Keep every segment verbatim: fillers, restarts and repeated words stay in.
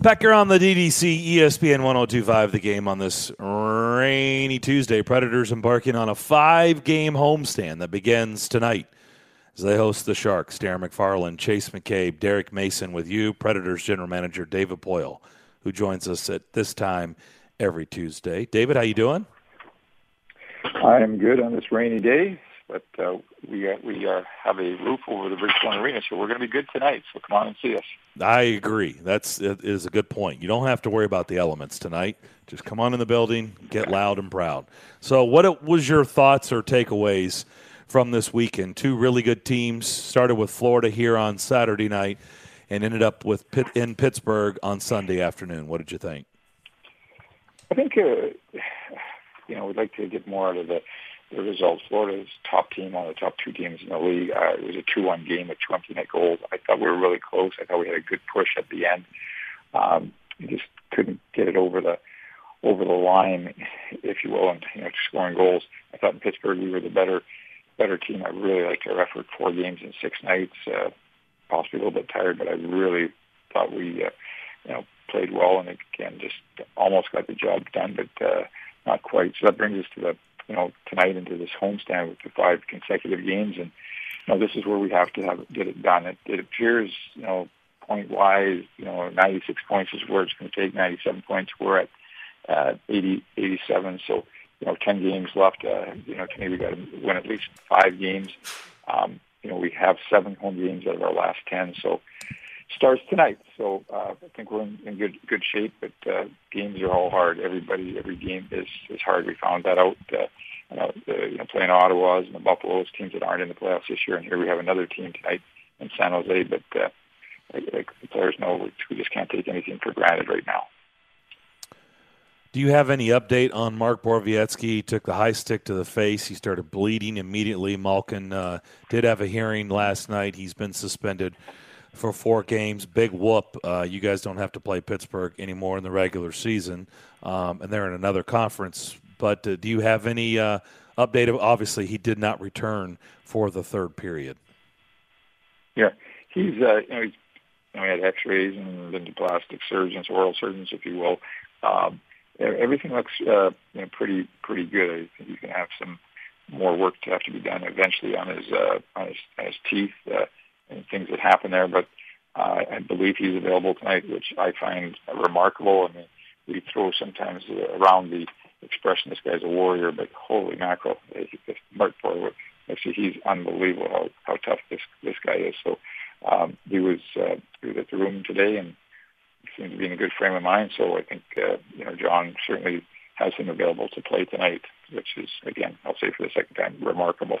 Pecker on the D D C E S P N one oh two point five, The Game on this rainy Tuesday. Predators embarking on a five-game homestand that begins tonight as they host the Sharks. Darren McFarland, Chase McCabe, Derek Mason with you, Predators general manager David Poile, who joins us at this time every Tuesday. David, how you doing? I am good on this rainy day, but uh, we uh, we uh, have a roof over the Bridgestone Arena, so we're going to be good tonight. So come on and see us. I agree. That's it is a good point. You don't have to worry about the elements tonight. Just come on in the building, get loud and proud. So what was your thoughts or takeaways from this weekend? Two really good teams. Started with Florida here on Saturday night and ended up with Pitt, in Pittsburgh on Sunday afternoon. What did you think? I think, uh, you know, we'd like to get more out of the, the results. Florida's top team, one of the top two teams in the league. Uh, it was a two one game with two empty net goals. I thought we were really close. I thought we had a good push at the end. Um, we just couldn't get it over the over the line, if you will, and you know, scoring goals. I thought in Pittsburgh we were the better better team. I really liked our effort. Four games in six nights. Uh, possibly a little bit tired, but I really thought we, uh, you know, played well and again just almost got the job done, but uh, not quite. So that brings us to the, you know, tonight into this homestand with the five consecutive games, and you know, this is where we have to have get it done. It, it appears, you know, point wise, you know, ninety-six points is where it's going to take. ninety-seven points. We're at uh, eighty, eighty-seven. So you know, ten games left. Uh, you know, to me, we got to win at least five games. Um, you know, we have seven home games out of our last ten. So starts tonight. So uh, I think we're in, in good good shape. But uh, games are all hard. Everybody, every game is is hard. We found that out. Uh, you know, the, you know, playing Ottawa's and the Buffalo's, teams that aren't in the playoffs this year, and here we have another team tonight in San Jose. But uh, like, like the players know, we just can't take anything for granted right now. Do you have any update on Mark Borowiecki? He took the high stick to the face. He started bleeding immediately. Malkin uh, did have a hearing last night. He's been suspended for four games. Big whoop. Uh, you guys don't have to play Pittsburgh anymore in the regular season, um, and they're in another conference. But uh, do you have any uh, update? Obviously, he did not return for the third period. Yeah, he's uh, you know he's you know, he had X-rays and been to plastic surgeons, oral surgeons, if you will. Um, everything looks uh, you know pretty pretty good. I think he's going to have some more work to have to be done eventually on his uh, on his, on his teeth uh, and things that happen there. But uh, I believe he's available tonight, which I find remarkable. I mean, we throw sometimes around the expression, this guy's a warrior, but holy mackerel, Mark Borowiecki, actually, he's unbelievable how, how tough this this guy is. So um, he was uh, he was at the room today and seemed to be in a good frame of mind. So I think uh, you know John certainly has him available to play tonight, which is, again, I'll say for the second time, remarkable.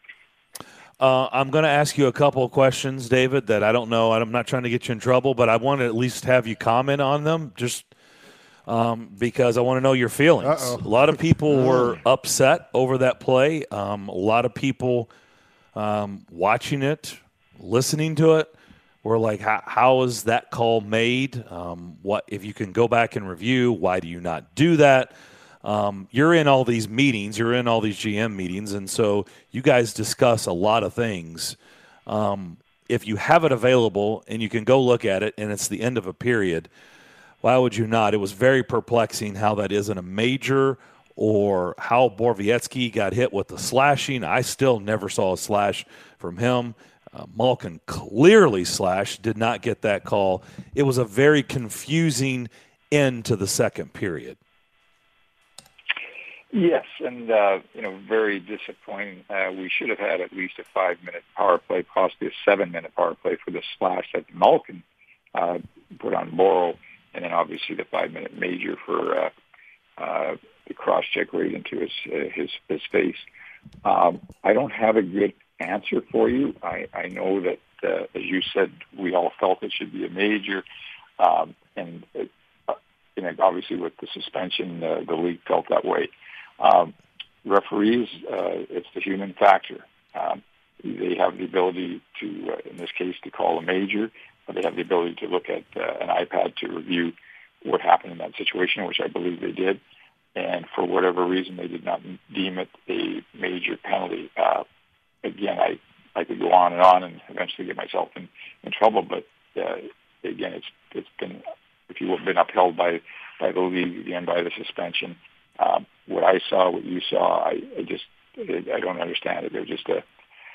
Uh, I'm going to ask you a couple of questions, David, that I don't know. I'm not trying to get you in trouble, but I want to at least have you comment on them. Just Um, because I want to know your feelings. Uh-oh. A lot of people were upset over that play. Um, a lot of people um, watching it, listening to it, were like, how, how is that call made? Um, what if you can go back and review, why do you not do that? Um, you're in all these meetings. You're in all these G M meetings, and so you guys discuss a lot of things. Um, if you have it available and you can go look at it and it's the end of a period, why would you not? It was very perplexing how that isn't a major, or how Borowiecki got hit with the slashing. I still never saw a slash from him. Uh, Malkin clearly slashed, did not get that call. It was a very confusing end to the second period. Yes, and, uh, you know, very disappointing. Uh, we should have had at least a five-minute power play, possibly a seven-minute power play for the slash that Malkin uh, put on Boro. And then obviously the five-minute major for uh, uh, the cross-check right into his uh, his, his face. Um, I don't have a good answer for you. I, I know that, uh, as you said, we all felt it should be a major. Um, and, it, uh, and obviously with the suspension, uh, the league felt that way. Um, referees, uh, it's the human factor. Um, they have the ability to, uh, in this case, to call a major. They have the ability to look at uh, an iPad to review what happened in that situation, which I believe they did. And for whatever reason, they did not deem it a major penalty. Uh, again, I, I could go on and on and eventually get myself in, in trouble. But uh, again, it's it's been, if he would have been upheld by by the league again by the suspension. Um, what I saw, what you saw, I, I just I don't understand it. They're just a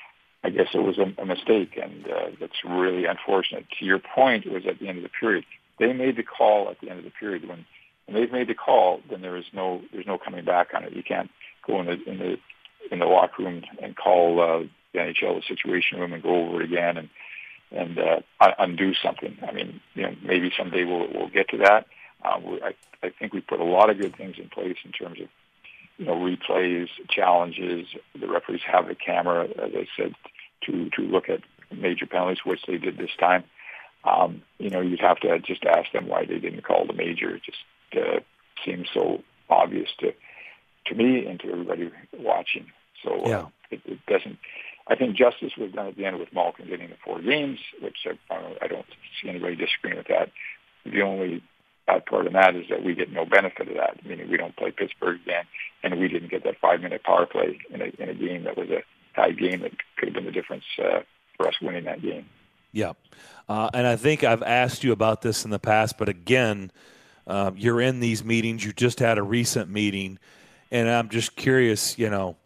I guess it was a, a mistake, and uh, that's really unfortunate. To your point, it was at the end of the period. They made the call at the end of the period. When, when they've made the call, then there is no there's no coming back on it. You can't go in the in the in the locker room and call uh, the N H L the situation room and go over it again and and uh, undo something. I mean, you know, maybe someday we'll we'll get to that. Uh, I I think we put a lot of good things in place in terms of, you know, replays, challenges. The referees have the camera, as I said, to, to look at major penalties, which they did this time. Um, you know, you'd have to just ask them why they didn't call the major. It just uh, seems so obvious to to me and to everybody watching. So uh, yeah. it, it doesn't. I think justice was done at the end with Malkin getting the four games, which I, I, don't, I don't see anybody disagreeing with that. The only bad part of that is that we get no benefit of that, meaning we don't play Pittsburgh again, and we didn't get that five-minute power play in a, in a game that was a tied game that could have been the difference uh, for us winning that game. Yeah, uh, and I think I've asked you about this in the past, but again, uh, you're in these meetings. You just had a recent meeting, and I'm just curious, you know,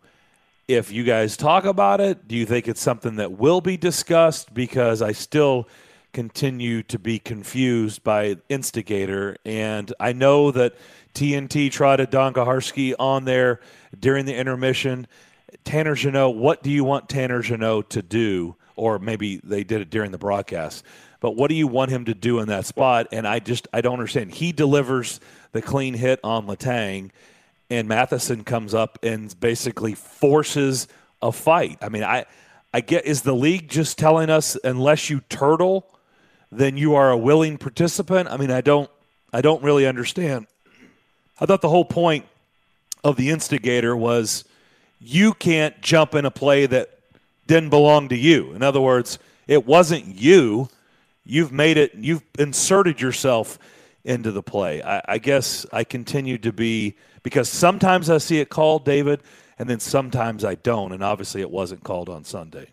if you guys talk about it, do you think it's something that will be discussed? Because I still continue to be confused by Instigator, and I know that T N T trotted Don Kaharski on there during the intermission. Tanner Jeannot, what do you want Tanner Jeannot to do? Or maybe they did it during the broadcast. But what do you want him to do in that spot? And I just I don't understand. He delivers the clean hit on Letang, and Matheson comes up and basically forces a fight. I mean, I I get, is the league just telling us unless you turtle, then you are a willing participant? I mean, I don't I don't really understand. I thought the whole point of the Instigator was you can't jump in a play that didn't belong to you. In other words, it wasn't you. You've made it, you've inserted yourself into the play. I, I guess I continue to be, because sometimes I see it called, David, and then sometimes I don't, and obviously it wasn't called on Sunday.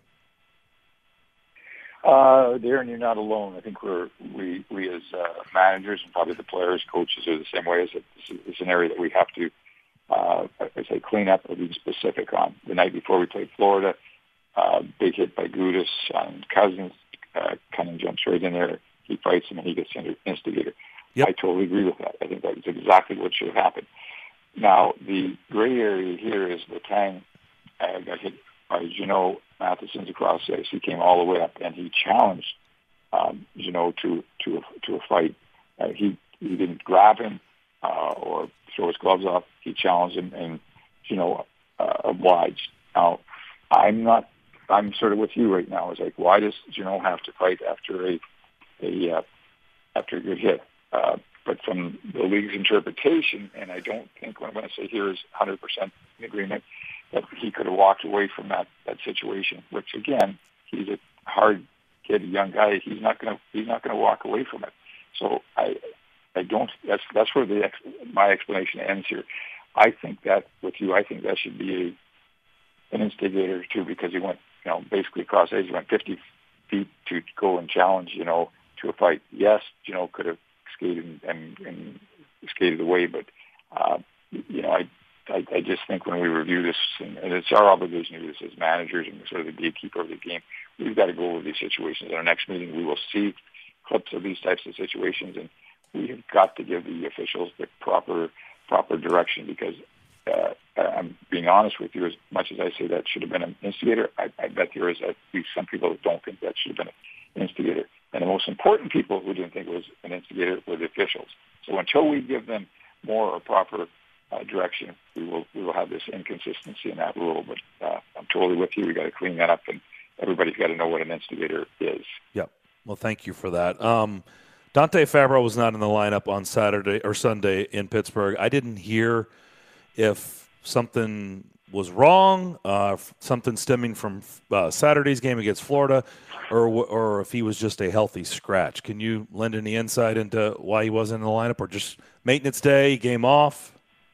Uh, Darren, you're not alone. I think we're, we, we as uh, managers and probably the players, coaches are the same way. As it's an area that we have to, uh, I say, clean up or be specific on. The night before we played Florida, uh, big hit by Gudas on Cousins. Uh, Cunning jumps right in there. He fights him and he gets into Instigator. Yep. I totally agree with that. I think that was exactly what should have happened. Now, the gray area here is Letang uh, got hit by Jeannot. Matheson's across the ice. He came all the way up and he challenged um, Jeannot to to a, to a fight. Uh, he he didn't grab him uh, or throw his gloves off. He challenged him and Jeannot uh, obliged. Now, I'm not. I'm sort of with you right now. It's like, why does Jeannot have to fight after a a uh, after a good hit? Uh, but from the league's interpretation, and I don't think what I'm going to say here is one hundred percent in agreement, that he could have walked away from that, that situation. Which again, he's a hard kid, a young guy. He's not going to he's not going to walk away from it. So I I don't. That's that's where the my explanation ends here. I think that with you, I think that should be a, an instigator too, because he went, you know, basically across age, he went fifty feet to go and challenge, you know, to a fight. Yes, you know, could have skated and, and, and skated away, but uh, you know, I, I I just think when we review this, and, and it's our obligation to do this as managers and sort of the gatekeeper of the game, we've got to go over these situations. In our next meeting, we will see clips of these types of situations, and we have got to give the officials the proper proper direction, because uh, I'm being honest with you, as much as I say that should have been an instigator, I, I bet there is at least some people that don't think that should have been an instigator. And the most important people who didn't think it was an instigator were the officials. So until we give them more or proper uh, direction, we will we will have this inconsistency in that rule. But uh, I'm totally with you. We got to clean that up, and everybody's got to know what an instigator is. Yep. Well, thank you for that. Um, Dante Fabro was not in the lineup on Saturday or Sunday in Pittsburgh. I didn't hear if something was wrong, uh, something stemming from uh, Saturday's game against Florida, or or if he was just a healthy scratch. Can you lend any insight into why he wasn't in the lineup, or just maintenance day, game off?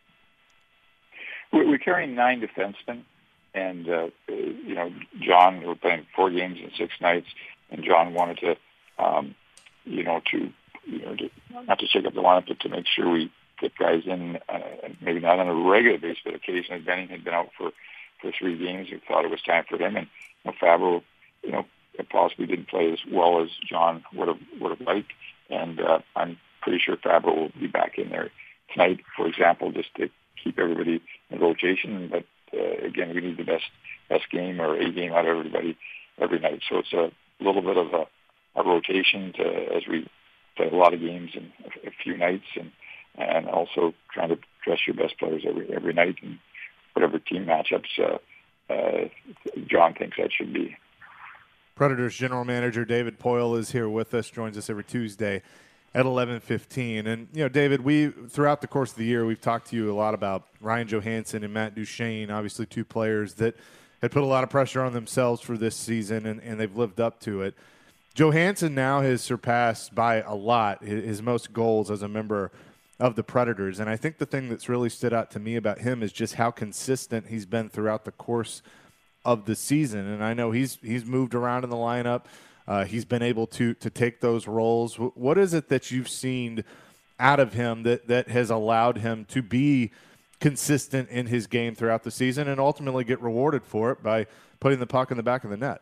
We're carrying nine defensemen, and uh, you know, John, we're playing four games in six nights, and John wanted to, um, you know, to you know, to, not to shake up the lineup, but to make sure we get guys in, uh, maybe not on a regular basis, but occasionally. Benning had been out for, for three games. We thought it was time for him, and you know, Fabro, you know, possibly didn't play as well as John would have would have liked, and uh, I'm pretty sure Fabro will be back in there tonight, for example, just to keep everybody in rotation. But uh, again, we need the best best game or a game out of everybody every night. So it's a little bit of a, a rotation to, as we play a lot of games in a, a few nights, and and also trying to dress your best players every every night and whatever team matchups uh, uh, John thinks that should be. Predators general manager David Poile is here with us, joins us every Tuesday at eleven fifteen. And, you know, David, we throughout the course of the year, we've talked to you a lot about Ryan Johansson and Matt Duchene, obviously two players that had put a lot of pressure on themselves for this season, and, and they've lived up to it. Johansson now has surpassed by a lot his, his most goals as a member of the Predators. And I think the thing that's really stood out to me about him is just how consistent he's been throughout the course of the season. And I know he's he's moved around in the lineup. Uh, he's been able to to take those roles. What is it that you've seen out of him that, that has allowed him to be consistent in his game throughout the season and ultimately get rewarded for it by putting the puck in the back of the net?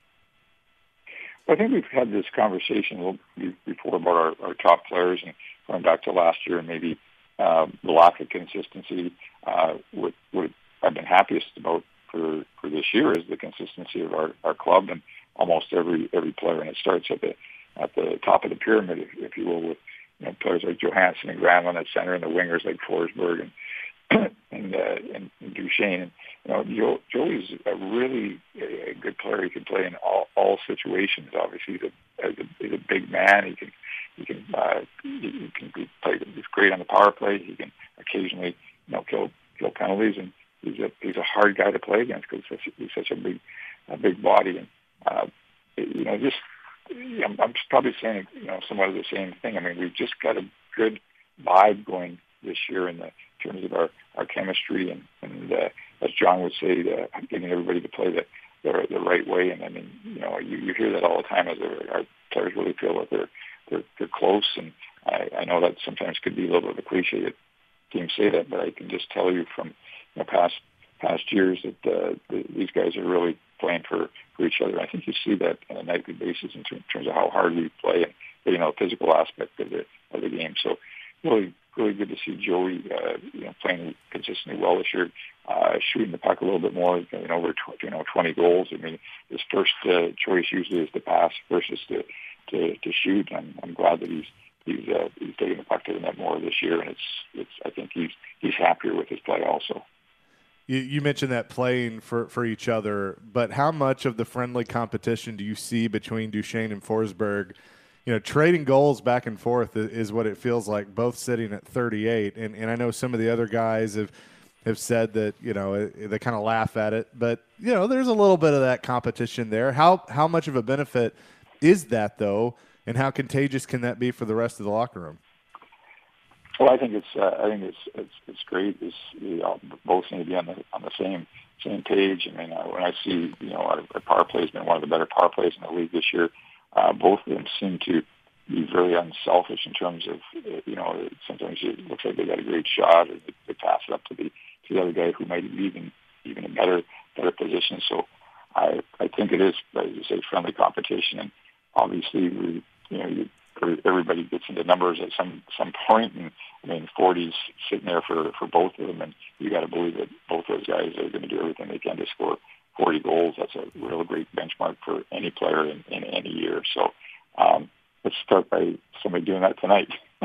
Well, I think we've had this conversation a little before about our, our top players, and going back to last year and maybe uh, the lack of consistency. Uh, what, what I've been happiest about for, for this year is the consistency of our, our club and almost every every player, and it starts at the at the top of the pyramid, if, if you will, with you know, players like Johansson and Granlund at center, and the wingers like Forsberg and and, uh, and and Duchene. And, you know, Joe, Joey's a really a good player. He can play in all, all situations. Obviously, he's a, he's a he's a big man. He can he can uh, he can be play. He's great on the power play. He can occasionally you know kill kill penalties, and he's a he's a hard guy to play against because he's such, he's such a big a big body. And uh, you know, just I'm, I'm probably saying you know somewhat of the same thing. I mean, we've just got a good vibe going this year in the in terms of our, our chemistry and, and uh, as John would say, uh, getting everybody to play the, the the right way. And I mean, you know, you, you hear that all the time as our players really feel that they're they're, they're close. And I, I know that sometimes could be a little bit of a cliche that teams say that, but I can just tell you from you know, past past years that uh, the, these guys are really playing for, for each other. I think you see that on a nightly basis in terms of how hard we play and you know physical aspect of the of the game. So really. Really good to see Joey, uh, you know, playing consistently well this year, uh, shooting the puck a little bit more, you know, over tw- you know twenty goals. I mean, his first uh, choice usually is to pass versus to to, to shoot. I'm, I'm glad that he's he's uh, he's taking the puck to the net more this year, and it's it's. I think he's he's happier with his play also. You, you mentioned that playing for, for each other, but how much of the friendly competition do you see between Duchene and Forsberg? You know, trading goals back and forth is what it feels like, both sitting at thirty-eight. And, and I know some of the other guys have, have said that, you know, they kind of laugh at it. But, you know, there's a little bit of that competition there. How how much of a benefit is that, though, and how contagious can that be for the rest of the locker room? Well, I think it's uh, I think it's it's, it's great. It's, you know, both need to be on the on the same same page. I mean, uh, when I see, you know, our, our power play has been one of the better power plays in the league this year. Uh, both of them seem to be very unselfish in terms of, you know, sometimes it looks like they got a great shot, or they, they pass it up to the to the other guy who might be even even a better better position. So I I think it is, as you say, friendly competition, and obviously we, you know, you, everybody gets into numbers at some some point, and I mean, forty's sitting there for for both of them, and you got to believe that both those guys are going to do everything they can to score forty goals. That's a real great benchmark for any player in, in any year. So um, let's start by somebody doing that tonight.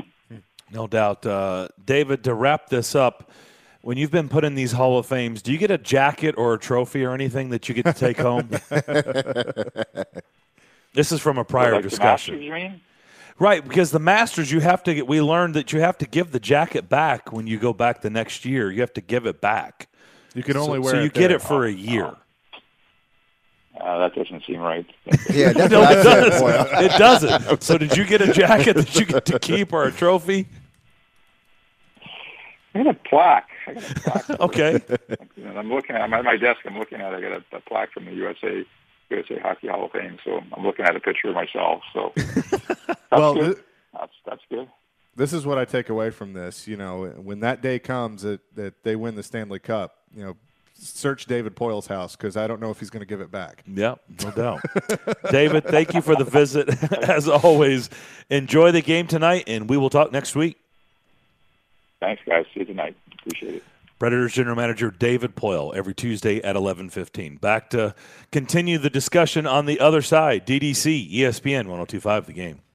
No doubt. Uh, David, to wrap this up, when you've been put in these Hall of Fames, do you get a jacket or a trophy or anything that you get to take home? This is from a prior like discussion. The Masters, you mean? Right, because the Masters, you have to get, we learned that you have to give the jacket back when you go back the next year. You have to give it back. You can only so, wear so it you there. get it for a year. Oh. Uh, that doesn't seem right. Yeah, that's No, what it I said. doesn't. It doesn't. So did you get a jacket that you get to keep or a trophy? I got a plaque. I got a plaque. Okay. I'm looking at I'm at my desk. I'm looking at. I got a, a plaque from the U S A U S A Hockey Hall of Fame. So I'm looking at a picture of myself. So well, th- That's that's good. This is what I take away from this. You know, when that day comes that, that they win the Stanley Cup, you know, search David Poyle's house because I don't know if he's going to give it back. Yeah, no doubt. David, thank you for the visit. As always, enjoy the game tonight, and we will talk next week. Thanks, guys. See you tonight. Appreciate it. Predators General Manager David Poile every Tuesday at eleven fifteen. Back to continue the discussion on the other side. D D C, E S P N one oh two point five The Game.